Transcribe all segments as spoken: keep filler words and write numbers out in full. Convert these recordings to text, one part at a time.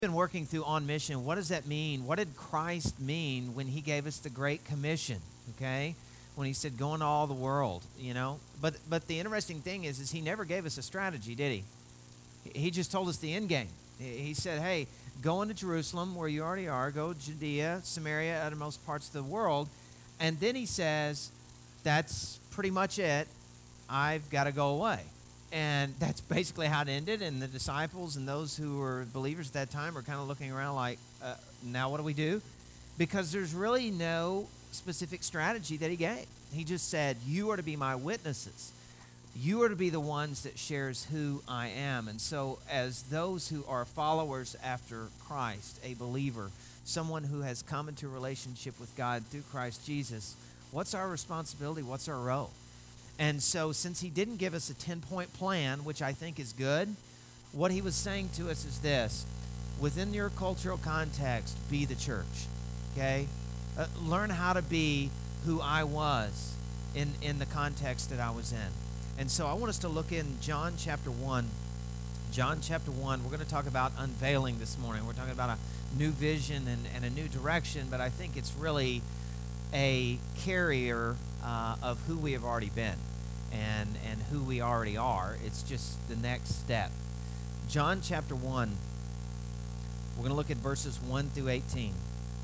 Been working through On Mission. What does that mean? What did Christ mean when he gave us the Great Commission? Okay, when he said, "Go into all the world," you know. But but the interesting thing is, is he never gave us a strategy, did he? He just told us the end game. He said, "Hey, go into Jerusalem, where you already are. Go Judea, Samaria, uttermost parts of the world," and then he says, "That's pretty much it. I've got to go away." And that's basically how it ended. And the disciples and those who were believers at that time are kind of looking around like, uh, now what do we do? Because there's really no specific strategy that he gave. He just said, you are to be my witnesses. You are to be the ones that shares who I am. And so as those who are followers after Christ, a believer, someone who has come into a relationship with God through Christ Jesus, what's our responsibility? What's our role? And so since he didn't give us a ten-point plan, which I think is good, what he was saying to us is this: within your cultural context, be the church, okay? Uh, learn how to be who I was in, in the context that I was in. And so I want us to look in John chapter one. John chapter one, we're going to talk about unveiling this morning. We're talking about a new vision and, and a new direction, but I think it's really a carrier uh, of who we have already been. And, and who we already are. It's just the next step. John chapter one, we're going to look at verses one through eighteen.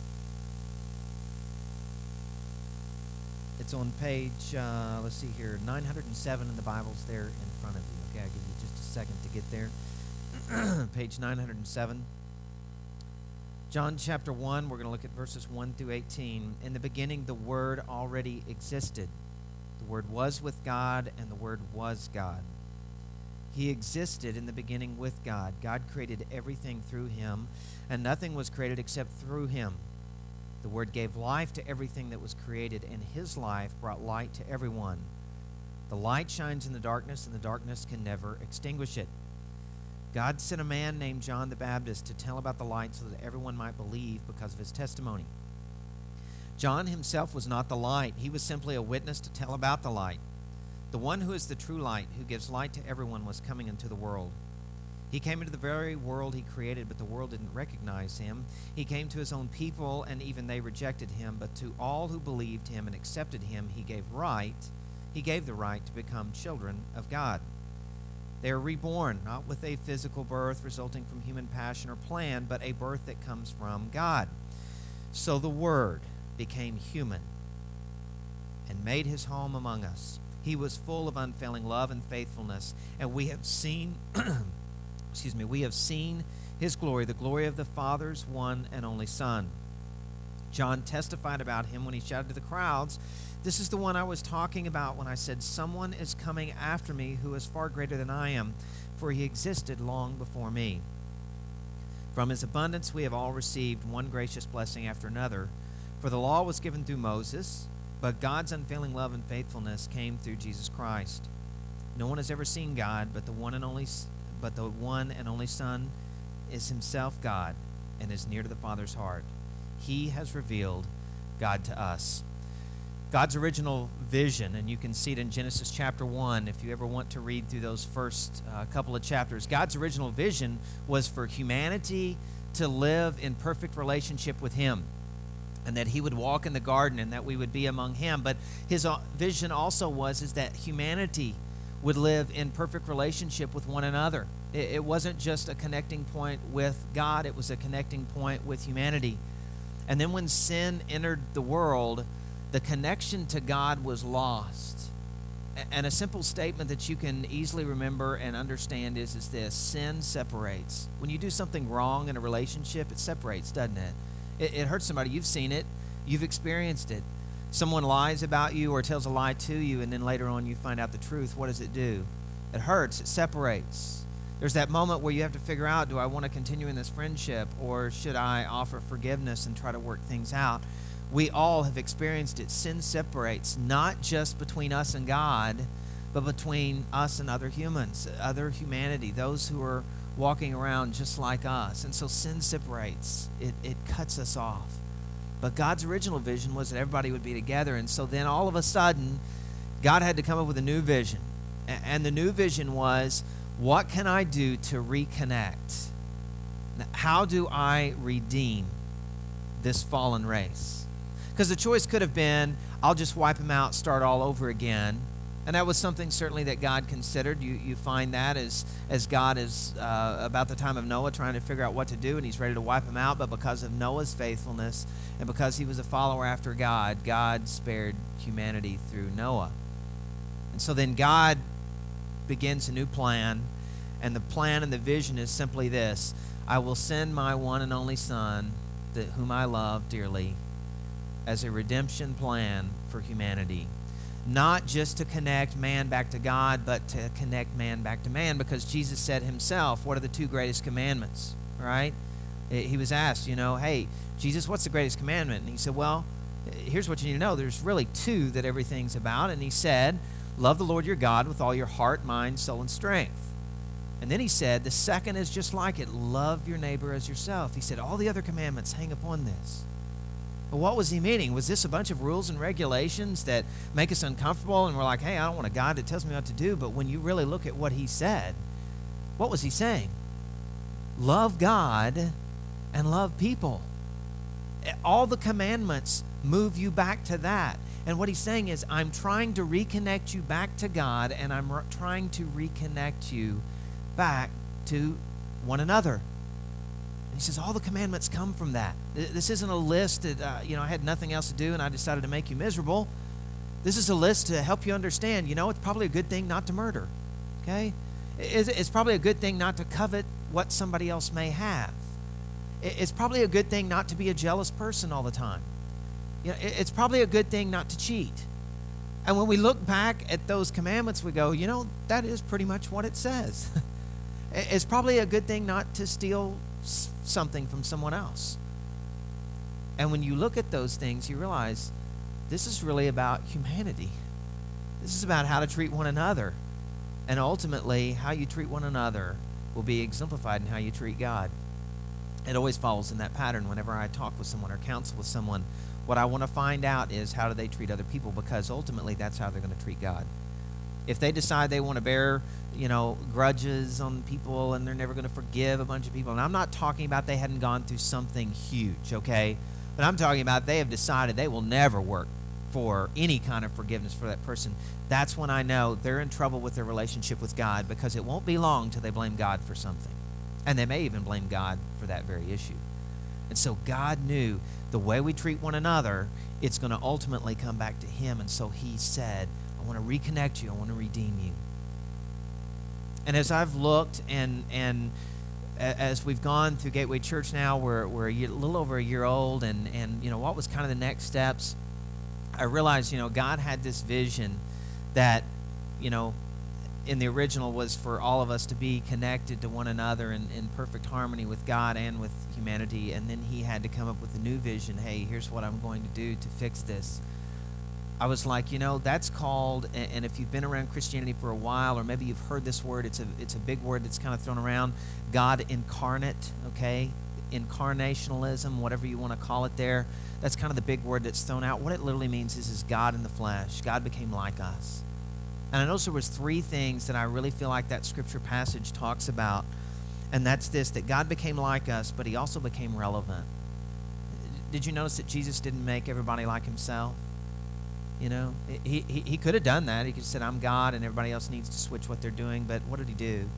It's on page, uh, let's see here, nine hundred seven in the Bible's there in front of you. Okay, I'll give you just a second to get there. Page nine hundred seven. John chapter one, we're going to look at verses one through eighteen. In the beginning, the Word already existed. The Word was with God, and the Word was God. He existed in the beginning with God. God created everything through him, and nothing was created except through him. The Word gave life to everything that was created, and his life brought light to everyone. The light shines in the darkness, and the darkness can never extinguish it. God sent a man named John the Baptist to tell about the light so that everyone might believe because of his testimony. John himself was not the light. He was simply a witness to tell about the light. The one who is the true light, who gives light to everyone, was coming into the world. He came into the very world he created, but the world didn't recognize him. He came to his own people, and even they rejected him. But to all who believed him and accepted him, he gave right. He gave the right to become children of God. They are reborn, not with a physical birth resulting from human passion or plan, but a birth that comes from God. So the Word became human and made his home among us. He was full of unfailing love and faithfulness, and we have seen excuse me, we have seen his glory, the glory of the Father's one and only Son. John testified about him when he shouted to the crowds, "This is the one I was talking about when I said, 'Someone is coming after me who is far greater than I am, for he existed long before me.' From his abundance we have all received one gracious blessing after another. For the law was given through Moses, but God's unfailing love and faithfulness came through Jesus Christ. No one has ever seen God, but the one and only but the one and only Son is himself God and is near to the Father's heart. He has revealed God to us." God's original vision, and you can see it in Genesis chapter one if you ever want to read through those first uh, couple of chapters. God's original vision was for humanity to live in perfect relationship with him, and that he would walk in the garden and that we would be among him. But his vision also was is that humanity would live in perfect relationship with one another. It, it wasn't just a connecting point with God, it was a connecting point with humanity. And then when sin entered the world, the connection to God was lost. And a simple statement that you can easily remember and understand is, is this: sin separates. When you do something wrong in a relationship, it separates, doesn't it? It, it hurts somebody. You've seen it. You've experienced it. Someone lies about you or tells a lie to you, and then later on you find out the truth. What does it do? It hurts. It separates. There's that moment where you have to figure out, do I want to continue in this friendship, or should I offer forgiveness and try to work things out? We all have experienced it. Sin separates, not just between us and God, but between us and other humans, other humanity, those who are walking around just like us. And so sin separates. It, it cuts us off. But God's original vision was that everybody would be together. And so then all of a sudden, God had to come up with a new vision. And the new vision was, what can I do to reconnect How do I redeem this fallen race? Because the choice could have been, I'll just wipe them out, start all over again. And that was something certainly that God considered. You you find that as, as God is uh, about the time of Noah trying to figure out what to do, and he's ready to wipe them out. But because of Noah's faithfulness and because he was a follower after God, God spared humanity through Noah. And so then God begins a new plan, and the plan and the vision is simply this: I will send my one and only Son, that whom I love dearly, as a redemption plan for humanity. Not just to connect man back to God, but to connect man back to man, because Jesus said himself, what are the two greatest commandments, right? He was asked, you know, hey, Jesus, what's the greatest commandment? And he said, well, here's what you need to know. There's really two that everything's about. And he said, love the Lord your God with all your heart, mind, soul, and strength. And then he said, the second is just like it. Love your neighbor as yourself. He said, all the other commandments hang upon this. But what was he meaning? Was this a bunch of rules and regulations that make us uncomfortable and we're like, hey, I don't want a God that tells me what to do? But when you really look at what he said, what was he saying? Love God and love people. All the commandments move you back to that. And what he's saying is, I'm trying to reconnect you back to God, and I'm re- trying to reconnect you back to one another. He says all the commandments come from that. This isn't a list that, uh, you know, I had nothing else to do and I decided to make you miserable. This is a list to help you understand, you know, it's probably a good thing not to murder, okay? It's, it's probably a good thing not to covet what somebody else may have. It's probably a good thing not to be a jealous person all the time. You know, it's probably a good thing not to cheat. And when we look back at those commandments, we go, you know, that is pretty much what it says. It's probably a good thing not to steal something from someone else. And when you look at those things, you realize this is really about humanity. This is about how to treat one another. And ultimately, how you treat one another will be exemplified in how you treat God. It always follows in that pattern. Whenever I talk with someone or counsel with someone, what I want to find out is how do they treat other people, because ultimately that's how they're going to treat God. If they decide they want to bear, you know, grudges on people and they're never going to forgive a bunch of people, and I'm not talking about they hadn't gone through something huge, okay? But I'm talking about they have decided they will never work for any kind of forgiveness for that person. That's when I know they're in trouble with their relationship with God, because it won't be long till they blame God for something. And they may even blame God for that very issue. And so God knew the way we treat one another, it's going to ultimately come back to him. And so he said, I want to reconnect you. I want to redeem you. And as I've looked and and as we've gone through Gateway Church now, we're, we're a, year, a little over a year old, and, and, you know, what was kind of the next steps? I realized, you know, God had this vision that, you know, in the original was for all of us to be connected to one another in, in perfect harmony with God and with humanity. And then he had to come up with a new vision. Hey, here's what I'm going to do to fix this. I was like, you know, that's called, and if you've been around Christianity for a while, or maybe you've heard this word, it's a it's a big word that's kind of thrown around, God incarnate, okay? Incarnationalism, whatever you want to call it there. That's kind of the big word that's thrown out. What it literally means is, is God in the flesh. God became like us. And I noticed there was three things that I really feel like that scripture passage talks about, and that's this, that God became like us, but he also became relevant. Did you notice that Jesus didn't make everybody like himself? You know, he, he, he could have done that. He could have said, I'm God, and everybody else needs to switch what they're doing. But what did he do?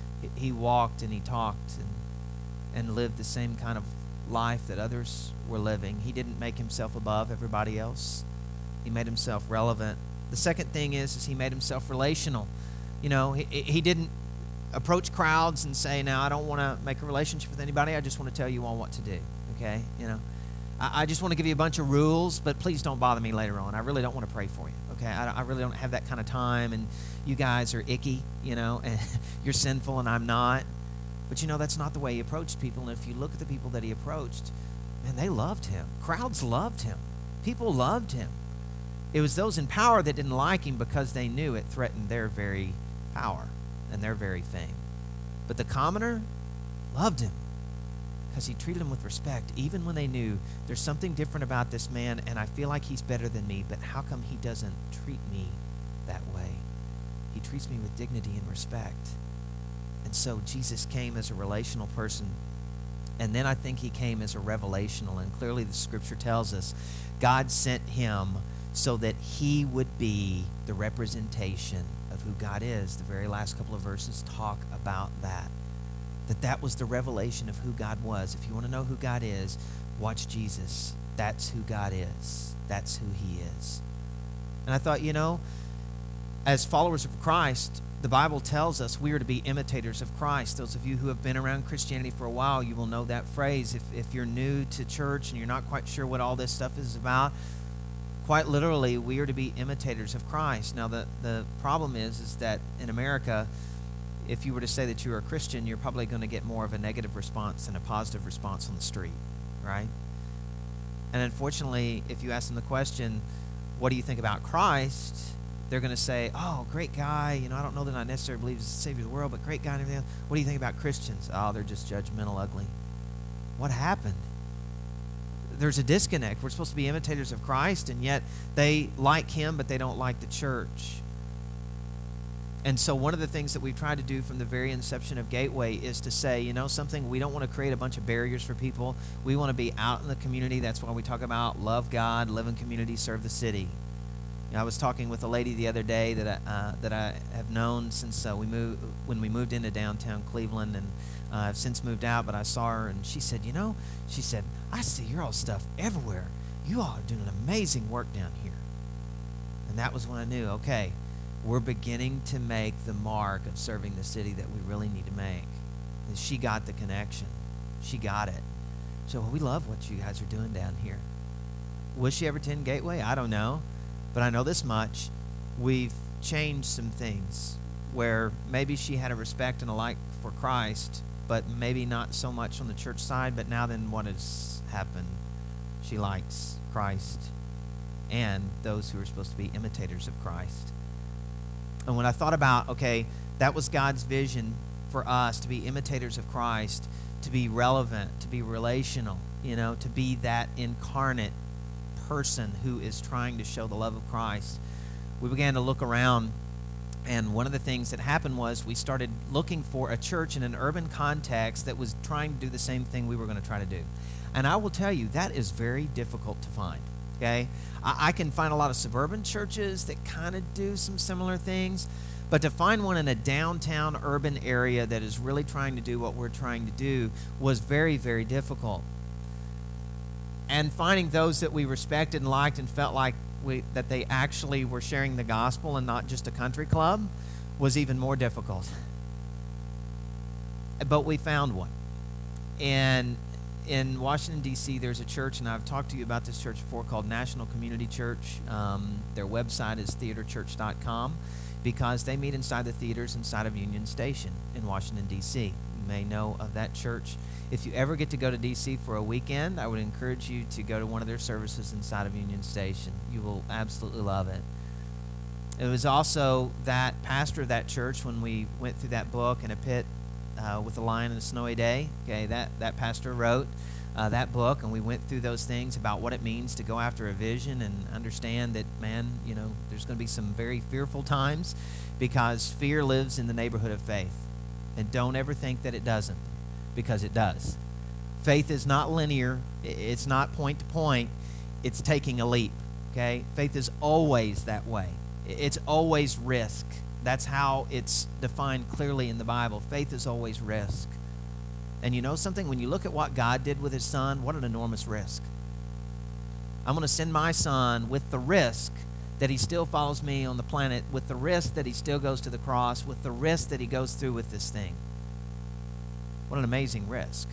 He walked and he talked and, and lived the same kind of life that others were living. He didn't make himself above everybody else. He made himself relevant. The second thing is, is he made himself relational. You know, he, he didn't approach crowds and say, now, I don't want to make a relationship with anybody. I just want to tell you all what to do, okay? You know, I, I just want to give you a bunch of rules, but please don't bother me later on. I really don't want to pray for you, okay? I, I really don't have that kind of time, and you guys are icky, you know, and you're sinful and I'm not. But, you know, that's not the way he approached people. And if you look at the people that he approached, man, they loved him. Crowds loved him. People loved him. It was those in power that didn't like him because they knew it threatened their very power and their very fame. But the commoner loved him because he treated them with respect, even when they knew there's something different about this man, and I feel like he's better than me, but how come he doesn't treat me that way? He treats me with dignity and respect. And so Jesus came as a relational person. And then I think he came as a revelational, and clearly the scripture tells us God sent him so that he would be the representation of who God is. The very last couple of verses talk about that. That that was the revelation of who God was. If you want to know who God is, watch Jesus. That's who God is. That's who he is. And I thought, you know, as followers of Christ, the Bible tells us we are to be imitators of Christ. Those of you who have been around Christianity for a while, you will know that phrase. If, if you're new to church and you're not quite sure what all this stuff is about, quite literally, we are to be imitators of Christ. Now, the, the problem is, is that in America, if you were to say that you're a Christian, you're probably going to get more of a negative response than a positive response on the street, right? And unfortunately, if you ask them the question, what do you think about Christ? They're going to say, oh, great guy. You know, I don't know that I necessarily believe he's the Savior of the world, but great guy and everything else. What do you think about Christians? Oh, they're just judgmental, ugly. What happened? There's a disconnect. We're supposed to be imitators of Christ, and yet they like him, but they don't like the church. And so one of the things that we've tried to do from the very inception of Gateway is to say, you know, something, we don't want to create a bunch of barriers for people. We want to be out in the community. That's why we talk about love God, live in community, serve the city. You know, I was talking with a lady the other day that I, uh, that I have known since uh, we moved when we moved into downtown Cleveland, and uh, I've since moved out, but I saw her, and she said, you know, she said, I see your all stuff everywhere. You all are doing amazing work down here. And that was when I knew, okay, we're beginning to make the mark of serving the city that we really need to make. And she got the connection. She got it. So we love what you guys are doing down here. Will she ever attend Gateway? I don't know. But I know this much. We've changed some things where maybe she had a respect and a like for Christ, but maybe not so much on the church side. But now then what has happened? She likes Christ and those who are supposed to be imitators of Christ. And when I thought about, okay, that was God's vision for us, to be imitators of Christ, to be relevant, to be relational, you know, to be that incarnate person who is trying to show the love of Christ, we began to look around, and one of the things that happened was we started looking for a church in an urban context that was trying to do the same thing we were going to try to do. And I will tell you, that is very difficult to find. Okay, I, I can find a lot of suburban churches that kind of do some similar things, but to find one in a downtown urban area that is really trying to do what we're trying to do was very, very difficult. And finding those that we respected and liked and felt like we, that they actually were sharing the gospel and not just a country club was even more difficult. But we found one. And in Washington, D C, there's a church, and I've talked to you about this church before, called National Community Church. Um, their website is theater church dot com, because they meet inside the theaters inside of Union Station in Washington, D C. You may know of that church. If you ever get to go to D C for a weekend, I would encourage you to go to one of their services inside of Union Station. You will absolutely love it. It was also that pastor of that church, when we went through that book, In a Pit Uh, with a Lion and a Snowy Day. Okay, that, that pastor wrote uh, that book, and we went through those things about what it means to go after a vision and understand that, man, you know, there's going to be some very fearful times, because fear lives in the neighborhood of faith. And don't ever think that it doesn't, because it does. Faith is not linear. It's not point to point. It's taking a leap. Okay, faith is always that way. It's always risk. That's how it's defined clearly in the Bible. Faith is always risk. And you know something? When you look at what God did with his son, what an enormous risk. I'm going to send my son with the risk that he still follows me on the planet, with the risk that he still goes to the cross, with the risk that he goes through with this thing. What an amazing risk.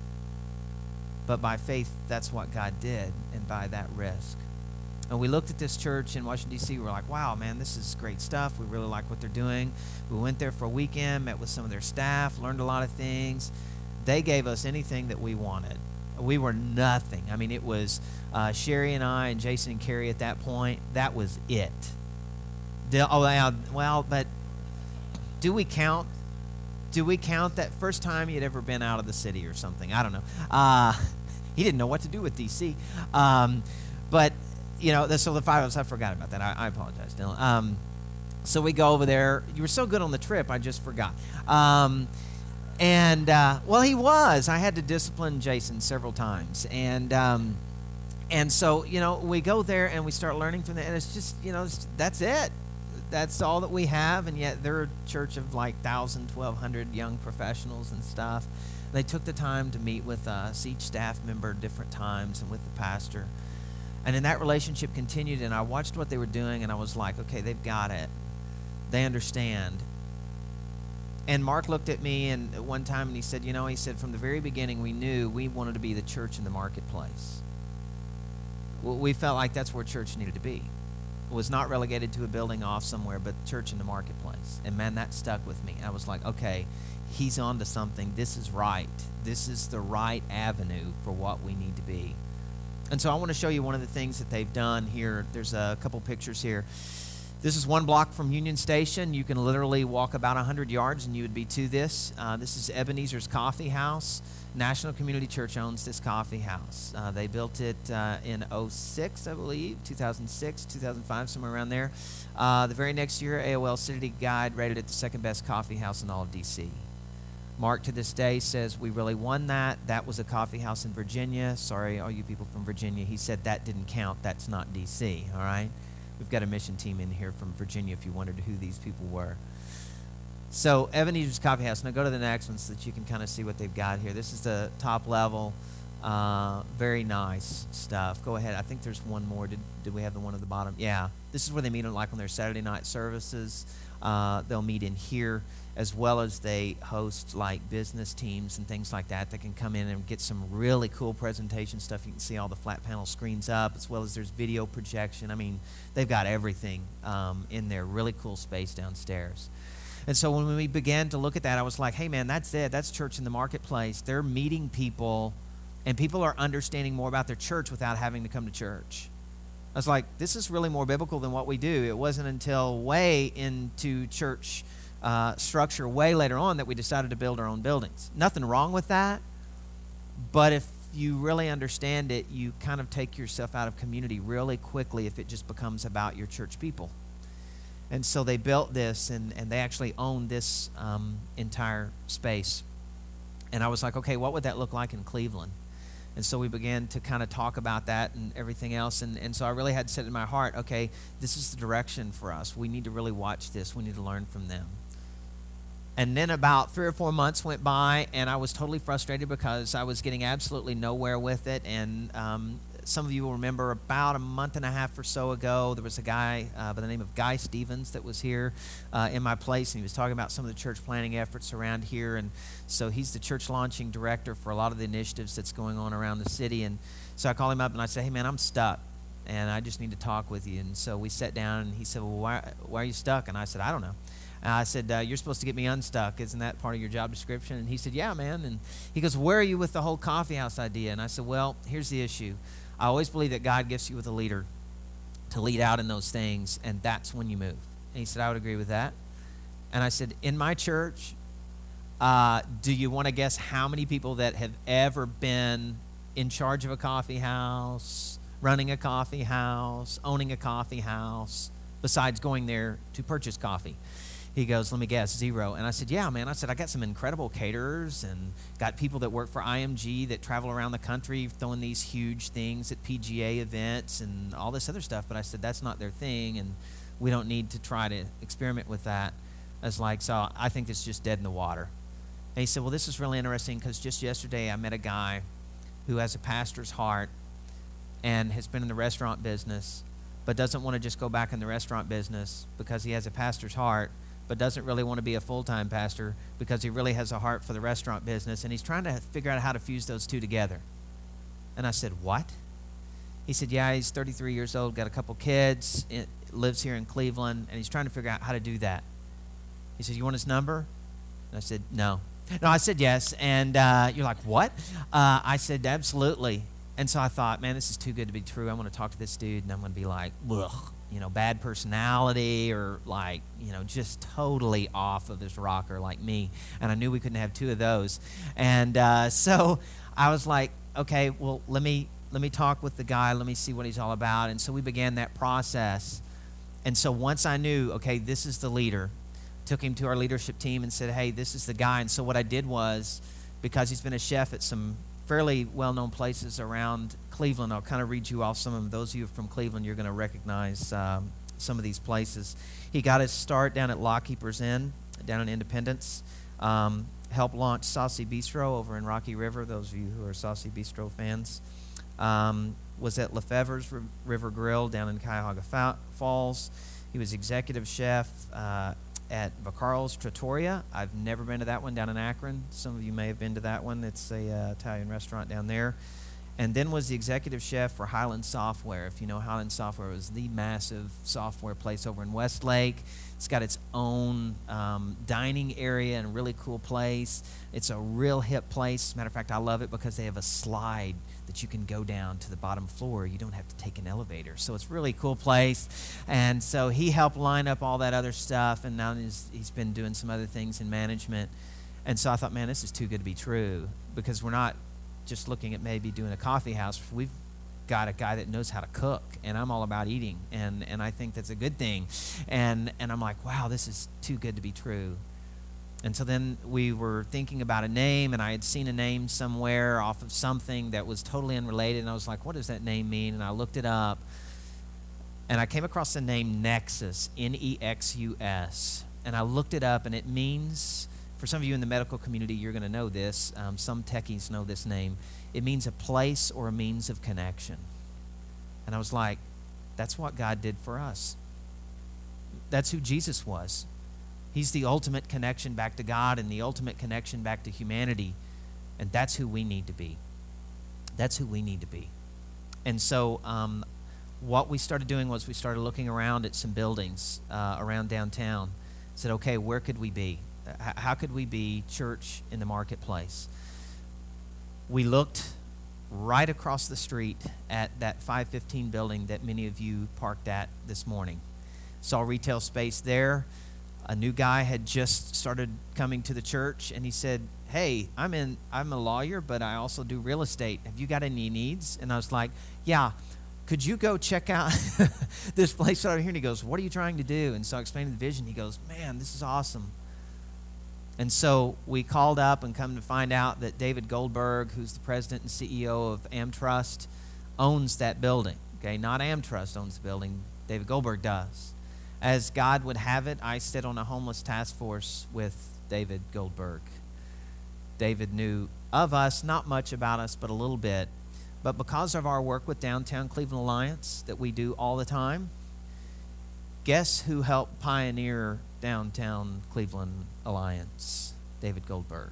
But by faith, that's what God did, and by that risk. And we looked at this church in Washington, D C. We were like, wow, man, this is great stuff. We really like what they're doing. We went there for a weekend, met with some of their staff, learned a lot of things. They gave us anything that we wanted. We were nothing. I mean, it was uh, Sherry and I and Jason and Carrie at that point. That was it. The, oh, yeah, well, but do we count? Do we count that first time you'd ever been out of the city or something? I don't know. Uh, he didn't know what to do with D C. Um, but... You know, so the five of us, I forgot about that. I, I apologize, Dylan. Um, so we go over there. You were so good on the trip, I just forgot. Um, And, uh, well, he was. I had to discipline Jason several times. And, um, and so, you know, we go there and we start learning from that. And it's just, you know, it's, that's it. That's all that we have. And yet they're a church of like one thousand, twelve hundred young professionals and stuff. They took the time to meet with us, each staff member different times, and with the pastor. And then that relationship continued, and I watched what they were doing, and I was like, okay, they've got it. They understand. And Mark looked at me and at one time and he said, you know, he said, from the very beginning we knew we wanted to be the church in the marketplace. We felt like that's where church needed to be. It was not relegated to a building off somewhere, but church in the marketplace. And man, that stuck with me. I was like, okay, he's on to something. This is right. This is the right avenue for what we need to be. And so I want to show you one of the things that they've done here. There's a couple pictures here. This is one block from Union Station. You can literally walk about one hundred yards and you would be to this. Uh, this is Ebenezer's Coffee House. National Community Church owns this coffee house. Uh, they built it uh, in oh six, I believe, two thousand six, two thousand five, somewhere around there. Uh, the very next year, A O L City Guide rated it the second best coffee house in all of D C. Mark to this day says, we really won that. That was a coffee house in Virginia. Sorry, all you people from Virginia. He said that didn't count. That's not D C, all right? We've got a mission team in here from Virginia if you wondered who these people were. So Ebenezer's Coffee House. Now go to the next one so that you can kind of see what they've got here. This is the top level. Uh, very nice stuff. Go ahead. I think there's one more. Did, did we have the one at the bottom? Yeah. This is where they meet on, like on their Saturday night services. Uh, they'll meet in here, as well as they host like business teams and things like that that can come in and get some really cool presentation stuff. You can see all the flat panel screens up, as well as there's video projection. I mean, they've got everything um, in their really cool space downstairs. And so when we began to look at that, I was like, hey, man, that's it. That's church in the marketplace. They're meeting people, and people are understanding more about their church without having to come to church. I was like, this is really more biblical than what we do. It wasn't until way into church uh, structure way later on that we decided to build our own buildings. Nothing wrong with that, but if you really understand it, you kind of take yourself out of community really quickly if it just becomes about your church people. And so they built this, and, and they actually own this um, entire space. And I was like, okay, what would that look like in Cleveland? And so we began to kind of talk about that and everything else. And, and so I really had set in my heart, okay, this is the direction for us. We need to really watch this. We need to learn from them. And then about three or four months went by, and I was totally frustrated because I was getting absolutely nowhere with it. And um, some of you will remember about a month and a half or so ago, there was a guy uh, by the name of Guy Stevens that was here uh, in my place, and he was talking about some of the church planning efforts around here. And so he's the church launching director for a lot of the initiatives that's going on around the city. And so I called him up and I said, hey, man, I'm stuck, and I just need to talk with you. And so we sat down, and he said, well, why, why are you stuck? And I said, I don't know. And I said, uh, you're supposed to get me unstuck. Isn't that part of your job description? And he said, yeah, man. And he goes, where are you with the whole coffee house idea? And I said, well, here's the issue. I always believe that God gifts you with a leader to lead out in those things, and that's when you move. And he said, I would agree with that. And I said, in my church, uh, do you want to guess how many people that have ever been in charge of a coffee house, running a coffee house, owning a coffee house, besides going there to purchase coffee? He goes, let me guess, zero. And I said, yeah, man. I said, I got some incredible caterers and got people that work for I M G that travel around the country throwing these huge things at P G A events and all this other stuff. But I said, that's not their thing, and we don't need to try to experiment with that. I was like, so I think it's just dead in the water. And he said, well, this is really interesting because just yesterday I met a guy who has a pastor's heart and has been in the restaurant business, but doesn't want to just go back in the restaurant business because he has a pastor's heart, but doesn't really want to be a full-time pastor because he really has a heart for the restaurant business, and he's trying to figure out how to fuse those two together. And I said, what? He said, yeah, he's thirty-three years old, got a couple kids, it, lives here in Cleveland, and he's trying to figure out how to do that. He said, you want his number? And I said, no. No, I said yes, and uh, you're like, what? Uh, I said, absolutely. And so I thought, man, this is too good to be true. I'm going to talk to this dude, and I'm going to be like, ugh. You know, bad personality, or like, you know, just totally off of his rocker like me. And I knew we couldn't have two of those. And uh, so I was like, okay, well, let me let me talk with the guy. Let me see what he's all about. And so we began that process. And so once I knew, okay, this is the leader, took him to our leadership team and said, hey, this is the guy. And so what I did was, because he's been a chef at some fairly well-known places around Cleveland, I'll kind of read you off some of them. Those of you from Cleveland, you're going to recognize um, some of these places. He got his start down at Lockkeeper's Inn, down in Independence. Um, helped launch Saucy Bistro over in Rocky River, those of you who are Saucy Bistro fans. Um, was at Lefebvre's R- River Grill down in Cuyahoga Fa- Falls. He was executive chef uh, at Vaccaro's Trattoria. I've never been to that one down in Akron. Some of you may have been to that one. It's a uh, Italian restaurant down there. And then was the executive chef for Highland Software. If you know Highland Software, it was the massive software place over in Westlake. It's got its own um, dining area and a really cool place. It's a real hip place. As a matter of fact, I love it because they have a slide that you can go down to the bottom floor. You don't have to take an elevator. So it's a really cool place. And so he helped line up all that other stuff, and now he's, he's been doing some other things in management. And so I thought, man, this is too good to be true, because we're not just looking at maybe doing a coffee house. We've got a guy that knows how to cook, and I'm all about eating, and, and I think that's a good thing. And and I'm like, wow, this is too good to be true. And so then we were thinking about a name, and I had seen a name somewhere off of something that was totally unrelated, and I was like, what does that name mean? And I looked it up, and I came across the name Nexus, N E X U S, and I looked it up, and it means, for some of you in the medical community, you're going to know this. Um, some techies know this name. It means a place or a means of connection. And I was like, that's what God did for us. That's who Jesus was. He's the ultimate connection back to God and the ultimate connection back to humanity. And that's who we need to be. That's who we need to be. And so um, what we started doing was we started looking around at some buildings uh, around downtown. Said, okay, where could we be? How could we be church in the marketplace? We looked right across the street at that five fifteen building that many of you parked at this morning. Saw retail space there. A new guy had just started coming to the church, and he said, hey, I'm in. I'm a lawyer, but I also do real estate. Have you got any needs? And I was like, yeah. Could you go check out this place over here? And he goes, what are you trying to do? And so I explained the vision. He goes, man, this is awesome. And so we called up and come to find out that David Goldberg, who's the president and C E O of AmTrust, owns that building. Okay, not AmTrust owns the building. David Goldberg does. As God would have it, I sit on a homeless task force with David Goldberg. David knew of us, not much about us, but a little bit. But because of our work with Downtown Cleveland Alliance that we do all the time, guess who helped pioneer Downtown Cleveland Alliance? David Goldberg.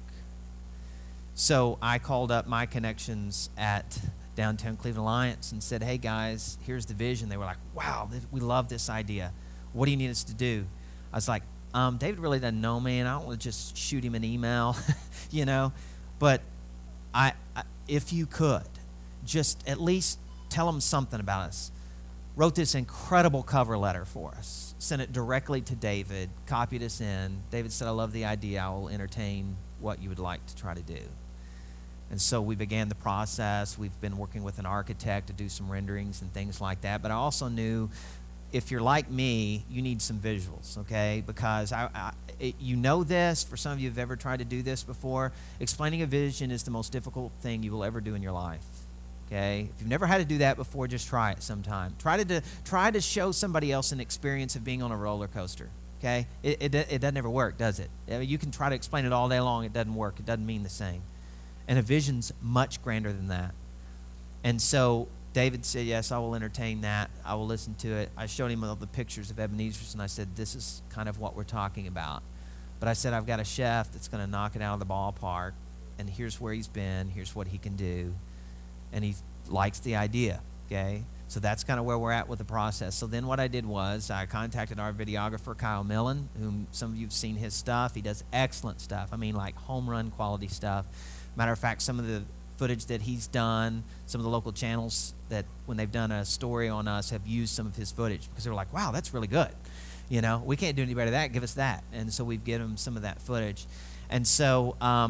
So I called up my connections at Downtown Cleveland Alliance and said, hey guys, here's the vision. They were like, wow, we love this idea. What do you need us to do? I was like, um, David really doesn't know me, and I don't want to just shoot him an email, you know, but I, I, if you could, just at least tell him something about us. Wrote this incredible cover letter for us, sent it directly to David, copied us in. David said, I love the idea. I will entertain what you would like to try to do. And so we began the process. We've been working with an architect to do some renderings and things like that. But I also knew, if you're like me, you need some visuals, okay? Because I, I it, you know this, for some of you who have ever tried to do this before, explaining a vision is the most difficult thing you will ever do in your life. Okay, if you've never had to do that before, just try it sometime. Try to do, try to show somebody else an experience of being on a roller coaster. Okay, it it, it doesn't ever work, does it? I mean, you can try to explain it all day long. It doesn't work. It doesn't mean the same. And a vision's much grander than that. And so David said, yes, I will entertain that. I will listen to it. I showed him all the pictures of Ebenezer's, and I said, this is kind of what we're talking about. But I said, I've got a chef that's going to knock it out of the ballpark, and here's where he's been. Here's what he can do. And he likes the idea, okay? So that's kind of where we're at with the process. So then what I did was I contacted our videographer, Kyle Millen, whom some of you have seen his stuff. He does excellent stuff. I mean, like home run quality stuff. Matter of fact, some of the footage that he's done, some of the local channels that when they've done a story on us have used some of his footage because they're like, wow, that's really good. You know, we can't do any better than that. Give us that. And so we've given him some of that footage. And so um,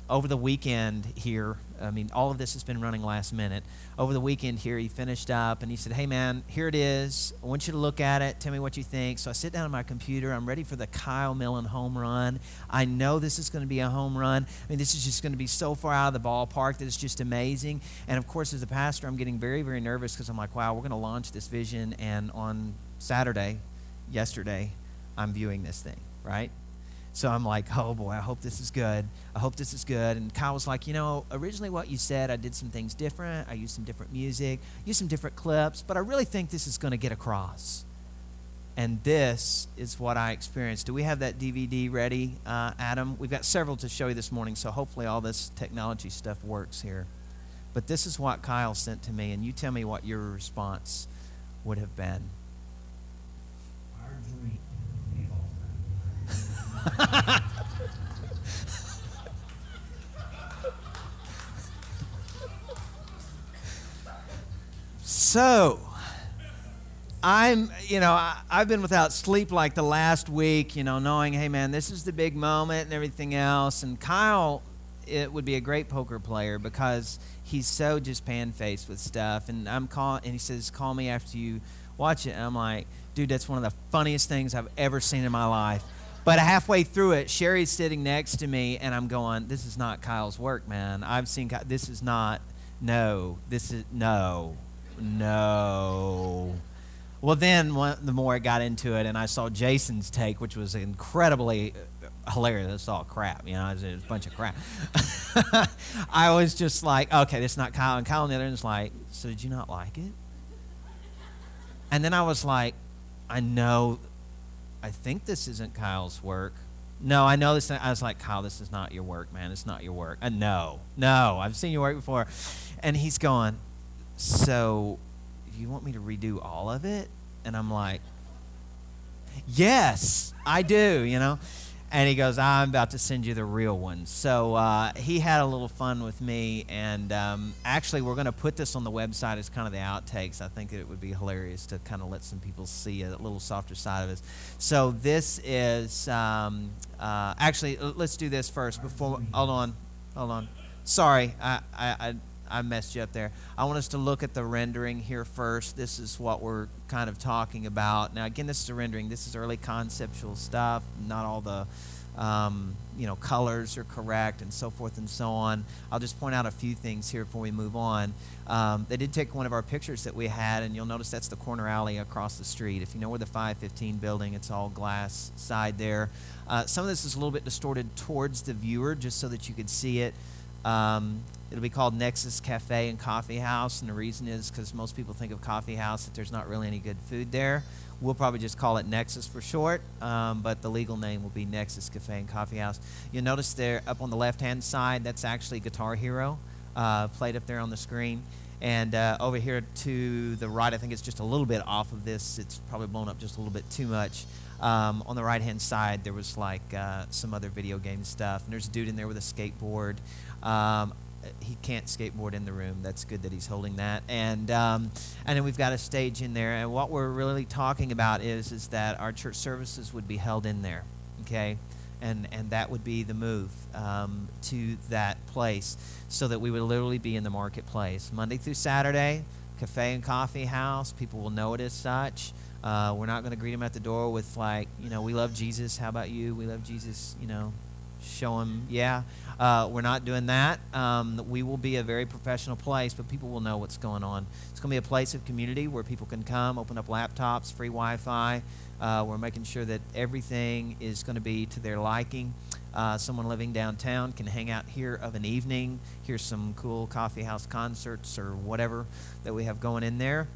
over the weekend here, I mean, all of this has been running last minute. Over the weekend here, he finished up, and he said, hey, man, here it is. I want you to look at it. Tell me what you think. So I sit down at my computer. I'm ready for the Kyle Millen home run. I know this is going to be a home run. I mean, this is just going to be so far out of the ballpark that it's just amazing. And, of course, as a pastor, I'm getting very, very nervous because I'm like, wow, we're going to launch this vision, and on Saturday, yesterday, I'm viewing this thing, right? So I'm like, oh, boy, I hope this is good. I hope this is good. And Kyle was like, you know, originally what you said, I did some things different. I used some different music, used some different clips, but I really think this is going to get across. And this is what I experienced. Do we have that D V D ready, uh, Adam? We've got several to show you this morning, so hopefully all this technology stuff works here. But this is what Kyle sent to me, and you tell me what your response would have been. Our dream. So, I'm, you know, I, I've been without sleep like the last week, you know, knowing, hey, man, this is the big moment and everything else. And Kyle, it would be a great poker player because he's so just pan-faced with stuff. And I'm call, and he says, call me after you watch it. And I'm like, dude, that's one of the funniest things I've ever seen in my life. But halfway through it, Sherry's sitting next to me, and I'm going, this is not Kyle's work, man. I've seen, this is not, no, this is, no, no. Well, then one, the more I got into it, and I saw Jason's take, which was incredibly hilarious. It's all crap, you know, it was a bunch of crap. I was just like, okay, this is not Kyle. And Kyle on the other end was like, so did you not like it? And then I was like, I know, I think this isn't Kyle's work. No, I know this. I was like, Kyle, this is not your work, man. It's not your work. Uh, no, no, I've seen your work before. And he's going, so you want me to redo all of it? And I'm like, yes, I do, you know. And he goes, I'm about to send you the real one. So uh, he had a little fun with me. And um, actually, we're going to put this on the website as kind of the outtakes. I think that it would be hilarious to kind of let some people see a little softer side of us. So this is, um, uh, actually, let's do this first. Before, hold on, hold on. Sorry, I, I, I I messed you up there. I want us to look at the rendering here first. This is what we're kind of talking about. Now, again, this is a rendering. This is early conceptual stuff. Not all the, um, you know, colors are correct and so forth and so on. I'll just point out a few things here before we move on. Um, they did take one of our pictures that we had, and you'll notice that's the corner alley across the street. If you know where the five fifteen building, it's all glass side there. Uh, some of this is a little bit distorted towards the viewer just so that you could see it. Um, It'll be called Nexus Cafe and Coffee House, and the reason is because most people think of coffee house that there's not really any good food there. We'll probably just call it Nexus for short, um, but the legal name will be Nexus Cafe and Coffee House. You'll notice there up on the left-hand side, that's actually Guitar Hero uh, played up there on the screen. And uh, over here to the right, I think it's just a little bit off of this. It's probably blown up just a little bit too much. Um, on the right-hand side, there was like uh, some other video game stuff. And there's a dude in there with a skateboard. Um, he can't skateboard in the room. That's good that he's holding that. And um, and then we've got a stage in there. And what we're really talking about is is that our church services would be held in there, okay? And and that would be the move um, to that place, so that we would literally be in the marketplace Monday through Saturday, cafe and coffee house. People will know it as such. Uh, we're not going to greet them at the door with like, you know, we love Jesus. How about you? We love Jesus. You know, show them, yeah. Uh, we're not doing that. Um, we will be a very professional place, but people will know what's going on. It's going to be a place of community where people can come, open up laptops, free Wi-Fi. Uh, we're making sure that everything is going to be to their liking. Uh, someone living downtown can hang out here of an evening, hear some cool coffee house concerts or whatever that we have going in there.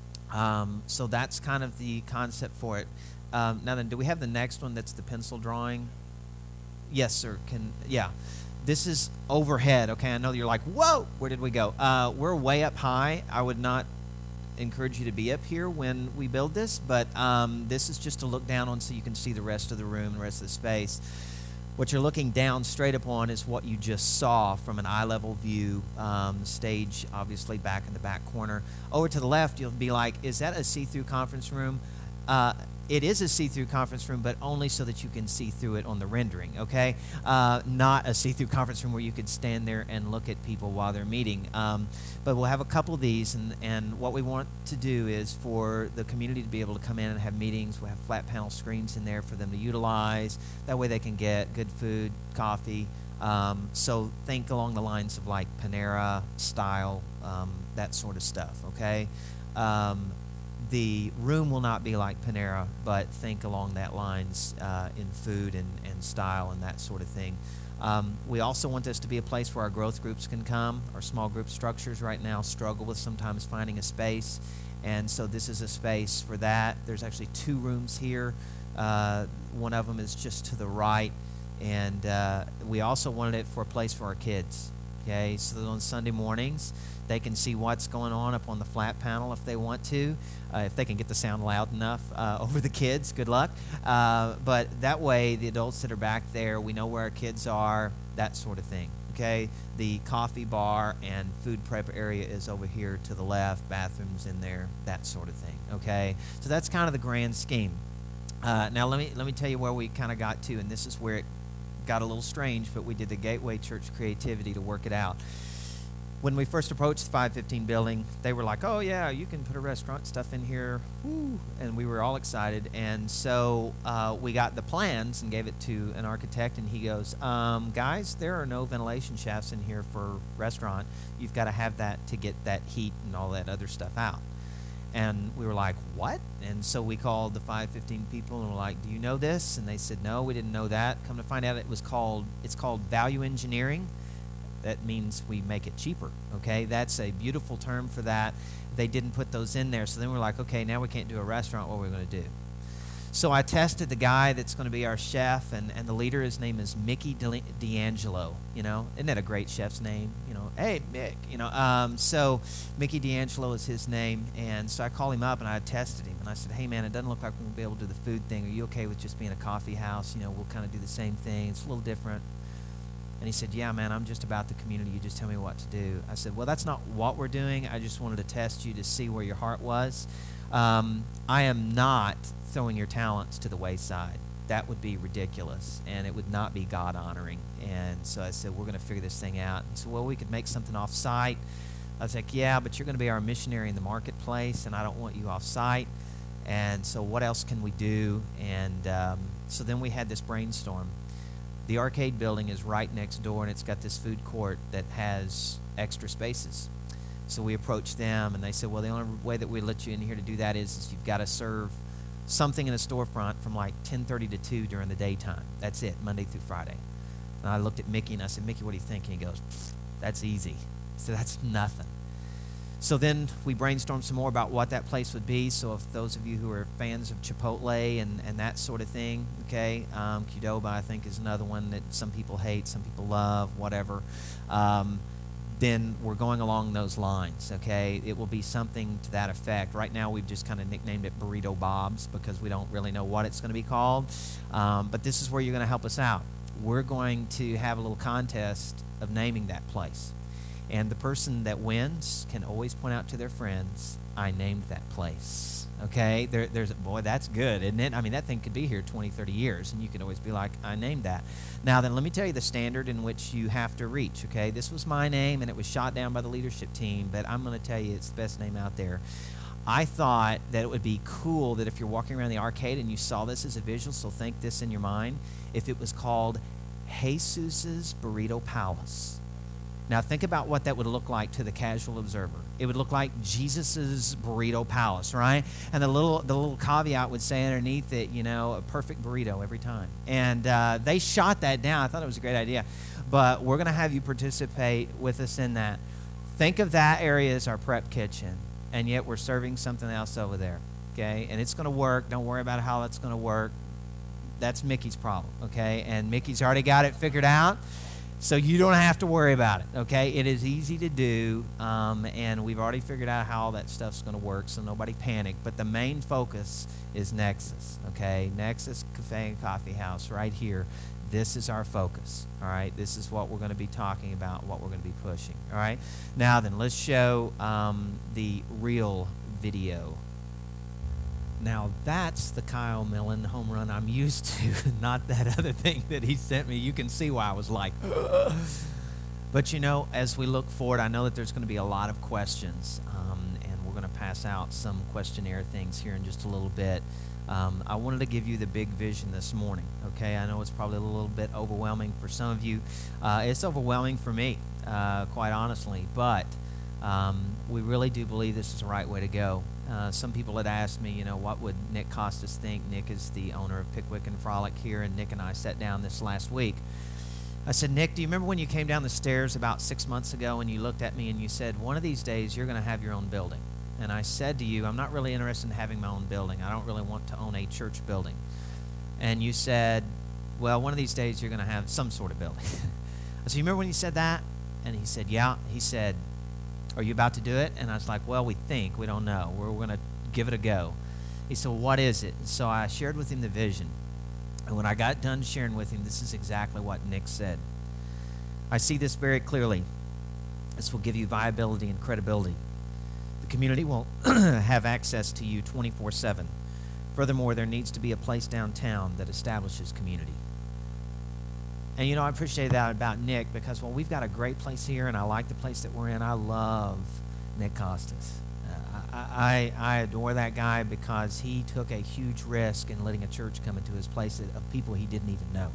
Um, so that's kind of the concept for it. Um, now then, do we have the next one that's the pencil drawing? Yes, sir. Can yeah. This is overhead, okay? I know you're like, whoa, where did we go? Uh, we're way up high. I would not encourage you to be up here when we build this, but um, this is just to look down on so you can see the rest of the room, the rest of the space. What you're looking down straight upon is what you just saw from an eye-level view. Um, the stage, obviously, back in the back corner. Over to the left, you'll be like, is that a see-through conference room? Uh, it is a see-through conference room, but only so that you can see through it on the rendering, okay? Uh, not a see-through conference room where you could stand there and look at people while they're meeting. Um, but we'll have a couple of these, and, and what we want to do is for the community to be able to come in and have meetings. We'll have flat panel screens in there for them to utilize. That way they can get good food, coffee. Um, so think along the lines of like Panera style, um, that sort of stuff, okay? Um, The room will not be like Panera, but think along that lines uh, in food and, and style and that sort of thing. Um, we also want this to be a place where our growth groups can come. Our small group structures right now struggle with sometimes finding a space, and so this is a space for that. There's actually two rooms here. Uh, one of them is just to the right, and uh, we also wanted it for a place for our kids. Okay, so that on Sunday mornings they can see what's going on up on the flat panel if they want to, uh, if they can get the sound loud enough uh, over the kids. Good luck. Uh, but that way, the adults that are back there, we know where our kids are, that sort of thing. Okay, the coffee bar and food prep area is over here to the left, bathrooms in there, that sort of thing. Okay, so that's kind of the grand scheme. Uh, now let me let me tell you where we kind of got to, and this is where it got a little strange, but we did the Gateway Church creativity to work it out. When we first approached the five fifteen building, they were like, oh yeah, you can put a restaurant stuff in here. Woo. And we were all excited. And so uh, we got the plans and gave it to an architect, and he goes, um, guys, there are no ventilation shafts in here for restaurant. You've got to have that to get that heat and all that other stuff out. And we were like, what? And so we called the five fifteen people and we're like, do you know this? And they said, no, we didn't know that. Come to find out, it was called, it's called value engineering. That means we make it cheaper, okay? That's a beautiful term for that. They didn't put those in there. So then we're like, okay, now we can't do a restaurant. What are we going to do? So I tested the guy that's going to be our chef, and, and the leader, his name is Mickey De- D'Angelo. You know, isn't that a great chef's name? You know, hey, Mick, you know. Um, so Mickey D'Angelo is his name, and so I called him up, and I tested him, and I said, hey, man, it doesn't look like we're going to be able to do the food thing. Are you okay with just being a coffee house? You know, we'll kind of do the same thing. It's a little different. And he said, yeah, man, I'm just about the community. You just tell me what to do. I said, well, that's not what we're doing. I just wanted to test you to see where your heart was. Um, I am not throwing your talents to the wayside. That would be ridiculous, and it would not be God-honoring. And so I said, we're going to figure this thing out. He said, well, we could make something off-site. I was like, yeah, but you're going to be our missionary in the marketplace, and I don't want you off-site. And so what else can we do? And um, so then we had this brainstorm. The arcade building is right next door, and it's got this food court that has extra spaces. So we approached them, and they said, well, the only way that we let you in here to do that is, is you've got to serve something in a storefront from like ten thirty to two during the daytime. That's it, Monday through Friday. And I looked at Mickey, and I said, Mickey, what do you think? And he goes, that's easy. So that's nothing. So then we brainstormed some more about what that place would be. So if those of you who are fans of Chipotle and, and that sort of thing, okay, um, Qdoba, I think, is another one that some people hate, some people love, whatever. Um, then we're going along those lines, okay? It will be something to that effect. Right now we've just kind of nicknamed it Burrito Bob's because we don't really know what it's going to be called. Um, but this is where you're going to help us out. We're going to have a little contest of naming that place. And the person that wins can always point out to their friends, I named that place. Okay? There, there's a, boy, that's good, isn't it? I mean, that thing could be here twenty, thirty years, and you can always be like, I named that. Now then, let me tell you the standard in which you have to reach, okay? This was my name, and it was shot down by the leadership team, but I'm going to tell you it's the best name out there. I thought that it would be cool that if you're walking around the arcade and you saw this as a visual, so think this in your mind, if it was called Jesus's Burrito Palace. Now think about what that would look like to the casual observer. It would look like Jesus's Burrito Palace, right? And the little the little caveat would say underneath it, you know, a perfect burrito every time. And uh, they shot that down. I thought it was a great idea. But we're going to have you participate with us in that. Think of that area as our prep kitchen, and yet we're serving something else over there, okay? And it's going to work. Don't worry about how it's going to work. That's Mickey's problem, okay? And Mickey's already got it figured out. So you don't have to worry about it, okay? It is easy to do, um, and we've already figured out how all that stuff's going to work, so nobody panic. But the main focus is Nexus, okay? Nexus Cafe and Coffee House right here. This is our focus, all right? This is what we're going to be talking about, what we're going to be pushing, all right? Now then, let's show um, the real video. Now that's the Kyle Millen home run I'm used to, not that other thing that he sent me. You can see why I was like, ugh. But you know, as we look forward, I know that there's going to be a lot of questions, um, and we're going to pass out some questionnaire things here in just a little bit. Um, I wanted to give you the big vision this morning, okay? I know it's probably a little bit overwhelming for some of you. Uh, it's overwhelming for me, uh, quite honestly, but um, we really do believe this is the right way to go. Uh, some people had asked me, you know, what would Nick Costas think? Nick is the owner of Pickwick and Frolic here, and Nick and I sat down this last week. I said, Nick, do you remember when you came down the stairs about six months ago and you looked at me and you said, one of these days you're going to have your own building? And I said to you, I'm not really interested in having my own building. I don't really want to own a church building. And you said, well, one of these days you're going to have some sort of building. I said, you remember when you said that? And he said, yeah. He said, are you about to do it? And I was like, well, we think. We don't know. We're, we're going to give it a go. He said, well, what is it? And so I shared with him the vision. And when I got done sharing with him, this is exactly what Nick said. I see this very clearly. This will give you viability and credibility. The community will have access to you twenty-four seven. Furthermore, there needs to be a place downtown that establishes community. And, you know, I appreciate that about Nick because, well, we've got a great place here, and I like the place that we're in. I love Nick Costas. Uh, I, I, I adore that guy because he took a huge risk in letting a church come into his place of people he didn't even know.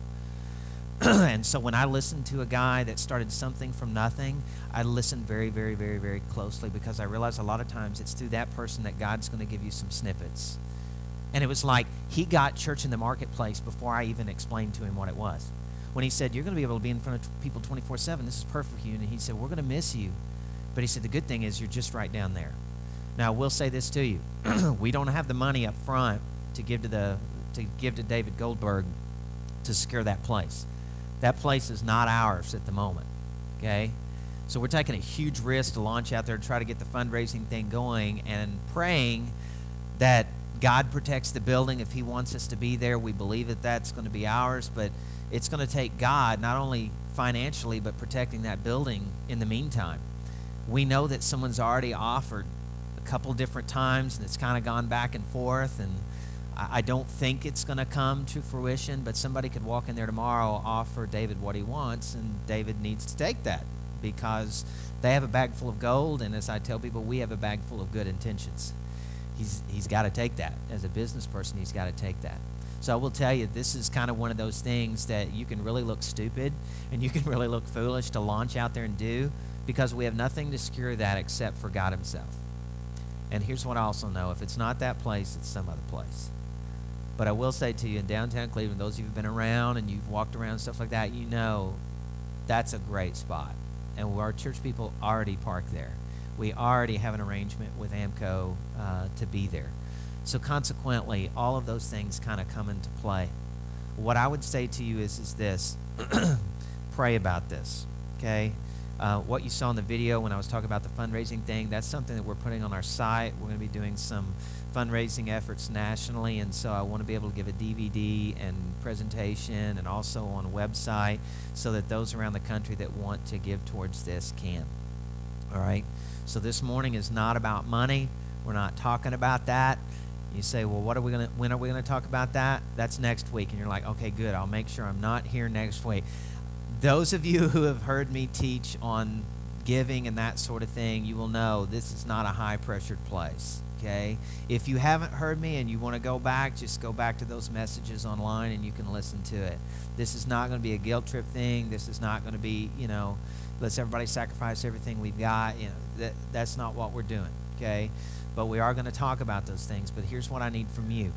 And so when I listened to a guy that started something from nothing, I listened very, very, very, very closely because I realized a lot of times it's through that person that God's going to give you some snippets. And it was like he got church in the marketplace before I even explained to him what it was. When he said, you're going to be able to be in front of people twenty-four seven, this is perfect for you. And he said, we're going to miss you. But he said, the good thing is you're just right down there. Now, I will say this to you. We don't have the money up front to give to the to give to David Goldberg to secure that place. That place is not ours at the moment, okay? So we're taking a huge risk to launch out there to try to get the fundraising thing going and praying that God protects the building if he wants us to be there. We believe that that's going to be ours, but it's going to take God not only financially but protecting that building in the meantime. We know that someone's already offered a couple different times, and it's kind of gone back and forth, and I don't think it's going to come to fruition, but somebody could walk in there tomorrow, offer David what he wants, and David needs to take that because they have a bag full of gold, and as I tell people, we have a bag full of good intentions. He's he's got to take that. As a business person, he's got to take that. So I will tell you, this is kind of one of those things that you can really look stupid and you can really look foolish to launch out there and do because we have nothing to secure that except for God himself. And here's what I also know. If it's not that place, it's some other place. But I will say to you, in downtown Cleveland, those of you who've been around and you've walked around and stuff like that, you know that's a great spot. And our church people already park there. We already have an arrangement with AMCO uh, to be there. So consequently, all of those things kind of come into play. What I would say to you is, is this. Pray about this, okay? Uh, what you saw in the video when I was talking about the fundraising thing, that's something that we're putting on our site. We're going to be doing some fundraising efforts nationally, and so I want to be able to give a D V D and presentation and also on a website so that those around the country that want to give towards this can. All right? So this morning is not about money. We're not talking about that. You say, well, what are we gonna? When are we going to talk about that? That's next week. And you're like, okay, good. I'll make sure I'm not here next week. Those of you who have heard me teach on giving and that sort of thing, you will know this is not a high-pressured place, okay? If you haven't heard me and you want to go back, just go back to those messages online and you can listen to it. This is not going to be a guilt trip thing. This is not going to be, you know, let's everybody sacrifice everything we've got. You know, that, that's not what we're doing, okay? But we are going to talk about those things. But here's what I need from you.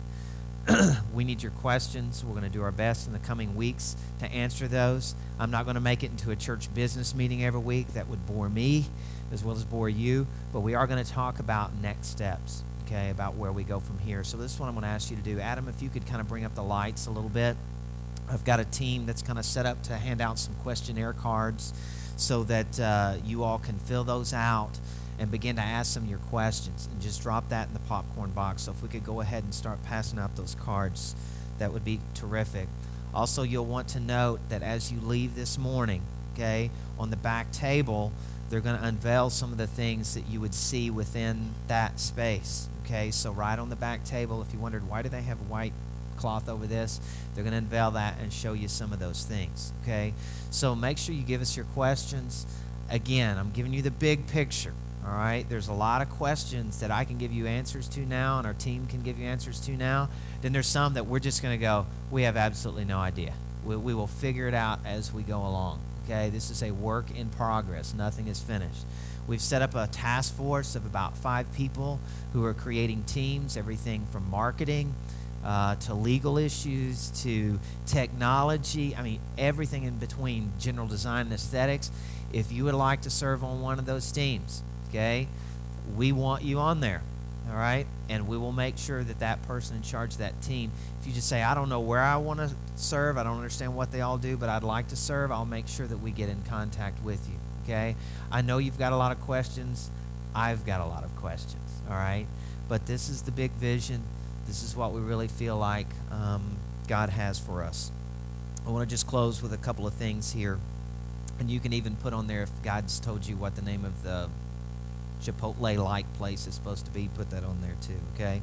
We need your questions. We're going to do our best in the coming weeks to answer those. I'm not going to make it into a church business meeting every week. That would bore me as well as bore you. But we are going to talk about next steps, okay, about where we go from here. So this is what I'm going to ask you to do. Adam, if you could kind of bring up the lights a little bit. I've got a team that's kind of set up to hand out some questionnaire cards so that uh, you all can fill those out and begin to ask them your questions, and just drop that in the popcorn box. So if we could go ahead and start passing out those cards, that would be terrific. Also, you'll want to note that as you leave this morning, okay, on the back table, They're going to unveil some of the things that you would see within that space. Okay, so right on the back table, if you wondered why do they have white cloth over this, they're going to unveil that and show you some of those things. Okay, so make sure you give us your questions. Again, I'm giving you the big picture. All right, there's a lot of questions that I can give you answers to now, and our team can give you answers to now. Then there's some that we're just going to go, we have absolutely no idea. We, we will figure it out as we go along. Okay, this is a work in progress. Nothing is finished. We've set up a task force of about five people who are creating teams, everything from marketing uh, to legal issues to technology. I mean, everything in between, general design and aesthetics. If you would like to serve on one of those teams, okay, we want you on there, all right? And we will make sure that that person in charge of that team, if you just say, I don't know where I want to serve, I don't understand what they all do, but I'd like to serve, I'll make sure that we get in contact with you, okay? I know you've got a lot of questions. I've got a lot of questions, all right? But this is the big vision. This is what we really feel like um, God has for us. I want to just close with a couple of things here. And you can even put on there, if God's told you what the name of the Chipotle-like place is supposed to be, put that on there too, okay?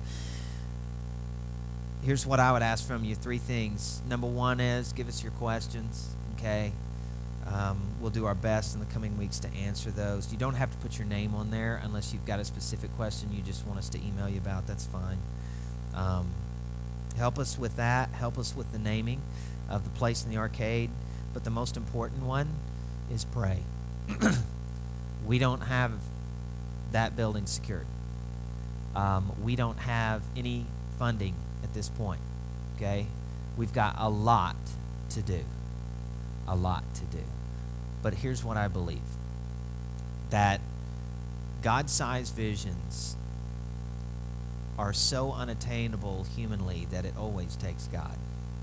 Here's what I would ask from you, three things. Number one is give us your questions, okay? Um, we'll do our best in the coming weeks to answer those. You don't have to put your name on there unless you've got a specific question you just want us to email you about. That's fine. Um, help us with that. Help us with the naming of the place in the arcade. But the most important one is pray. We don't have that building secured. Um, we don't have any funding at this point, okay? We've got a lot to do, a lot to do. But here's what I believe, that God-sized visions are so unattainable humanly that it always takes God.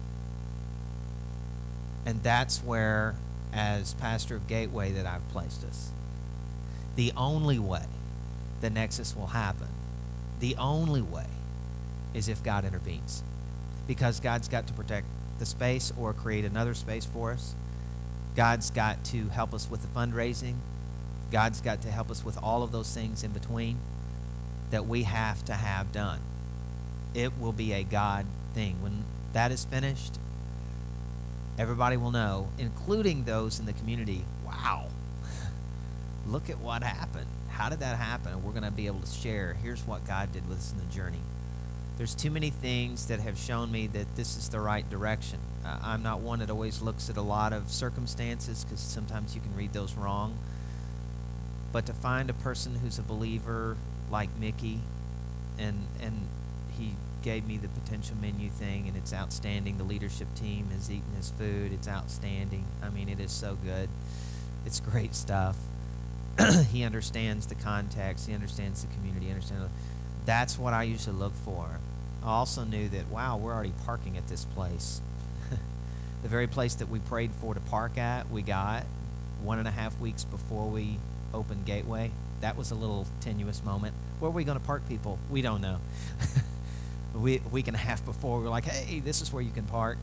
And that's where, as pastor of Gateway, that I've placed us. The only way the Nexus will happen, the only way, is if God intervenes. Because God's got to protect the space or create another space for us. God's got to help us with the fundraising. God's got to help us with all of those things in between that we have to have done. It will be a God thing. When that is finished, everybody will know, including those in the community, wow, look at what happened. How did that happen? We're going to be able to share, here's what God did with us in the journey. There's too many things that have shown me that this is the right direction. Uh, I'm not one that always looks at a lot of circumstances, because sometimes you can read those wrong. But to find a person who's a believer like Mickey, and and he gave me the potential menu thing, and it's outstanding. The leadership team has eaten his food. It's outstanding. I mean, it is so good. It's great stuff. He understands the context. He understands the community. He understands. That's what I usually look for. I also knew that, wow, we're already parking at this place. The very place that we prayed for to park at, we got one and a half weeks before we opened Gateway. That was a little tenuous moment. Where are we going to park people? We don't know. we, a week and a half before, we were like, hey, this is where you can park.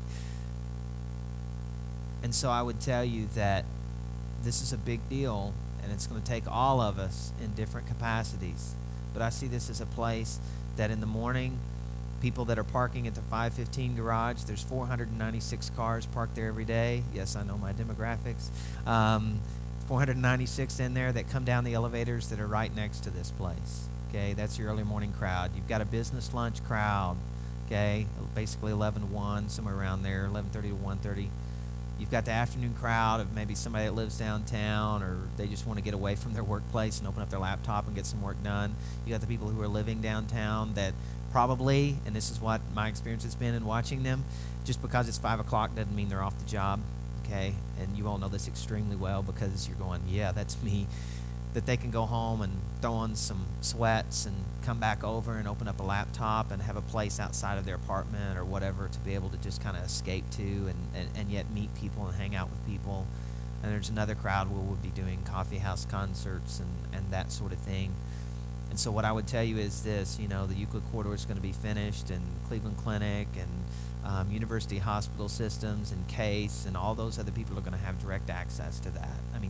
And so I would tell you that this is a big deal, and it's going to take all of us in different capacities. But I see this as a place that in the morning, people that are parking at the five fifteen garage, there's four hundred ninety-six cars parked there every day. Yes, I know my demographics. Um, four hundred ninety-six in there that come down the elevators that are right next to this place. Okay, that's your early morning crowd. You've got a business lunch crowd, okay, basically eleven to one, somewhere around there, eleven thirty to one thirty. You've got the afternoon crowd of maybe somebody that lives downtown, or they just want to get away from their workplace and open up their laptop and get some work done. You got the people who are living downtown that probably, and this is what my experience has been in watching them, just because it's five o'clock doesn't mean they're off the job, okay? And you all know this extremely well, because you're going, yeah, that's me. That they can go home and throw on some sweats and come back over and open up a laptop and have a place outside of their apartment or whatever to be able to just kind of escape to, and, and, and yet meet people and hang out with people. And there's another crowd where we'll be doing coffee house concerts and, and that sort of thing. And so what I would tell you is this, you know, the Euclid Corridor is going to be finished, and Cleveland Clinic and um, University Hospital Systems and CASE and all those other people are going to have direct access to that. I mean,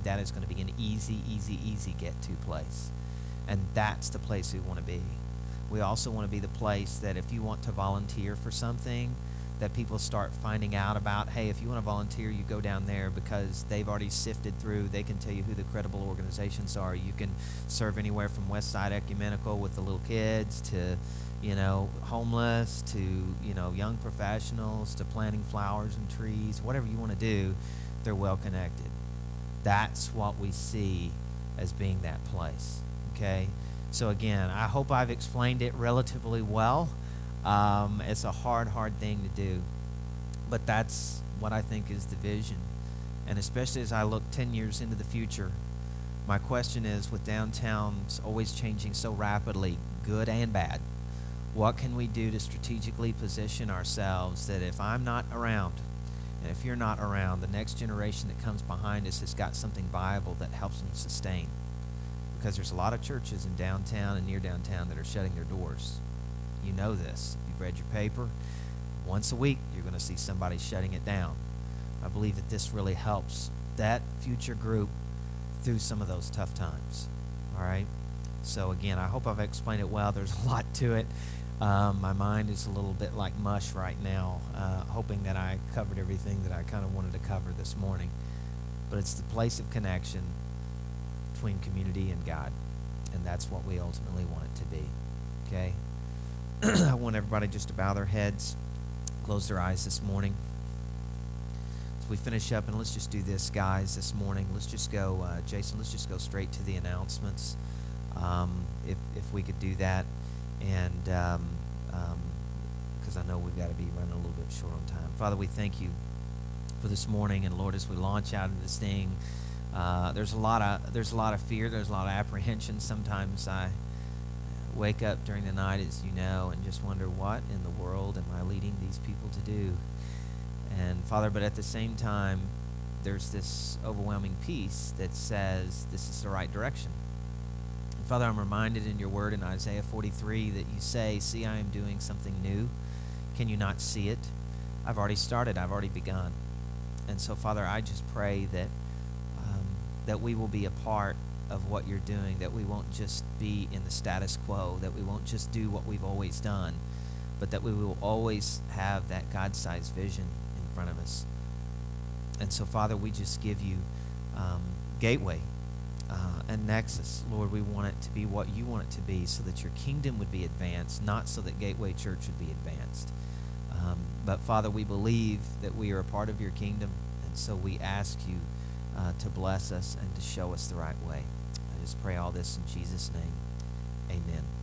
mean, that is going to be an easy, easy, easy get-to place. And that's the place we want to be. We also want to be the place that if you want to volunteer for something, that people start finding out about, hey, if you want to volunteer, you go down there because they've already sifted through. They can tell you who the credible organizations are. You can serve anywhere from Westside Ecumenical with the little kids to, you know, homeless to, you know, young professionals to planting flowers and trees. Whatever you want to do, they're well connected. That's what we see as being that place, okay? So again, I hope I've explained it relatively well. Um, it's a hard, hard thing to do, but that's what I think is the vision. And especially as I look ten years into the future, my question is, with downtowns always changing so rapidly, good and bad, what can we do to strategically position ourselves that if I'm not around, and if you're not around, the next generation that comes behind us has got something viable that helps them sustain? Because there's a lot of churches in downtown and near downtown that are shutting their doors. You know this. If you've read your paper, once a week you're going to see somebody shutting it down. I believe that this really helps that future group through some of those tough times. All right? So again, I hope I've explained it well. There's a lot to it. Um, my mind is a little bit like mush right now, uh, hoping that I covered everything that I kind of wanted to cover this morning. But it's the place of connection between community and God, and that's what we ultimately want it to be. Okay? I want everybody just to bow their heads, close their eyes this morning. As we finish up, and let's just do this, guys, this morning. Let's just go, uh, Jason, let's just go straight to the announcements, um, if, if we could do that. And um, um, because I know we've got to be running a little bit short on time. Father, we thank you for this morning, and Lord, as we launch out into this thing, uh, there's a lot of there's a lot of fear, there's a lot of apprehension. Sometimes I wake up during the night, as you know, and just wonder, what in the world am I leading these people to do? And Father, but at the same time, there's this overwhelming peace that says this is the right direction. And Father, I'm reminded in your word in Isaiah forty-three that you say, see, I am doing something new. Can you not see it? I've already started. I've already begun. And so, Father, I just pray that um, that we will be a part of what you're doing, that we won't just be in the status quo, that we won't just do what we've always done, but that we will always have that God-sized vision in front of us. And so, Father, we just give you um, Gateway uh, and Nexus. Lord, we want it to be what you want it to be, so that your kingdom would be advanced, not so that Gateway Church would be advanced. Um, but, Father, we believe that we are a part of your kingdom, and so we ask you uh, to bless us and to show us the right way. I just pray all this in Jesus' name. Amen.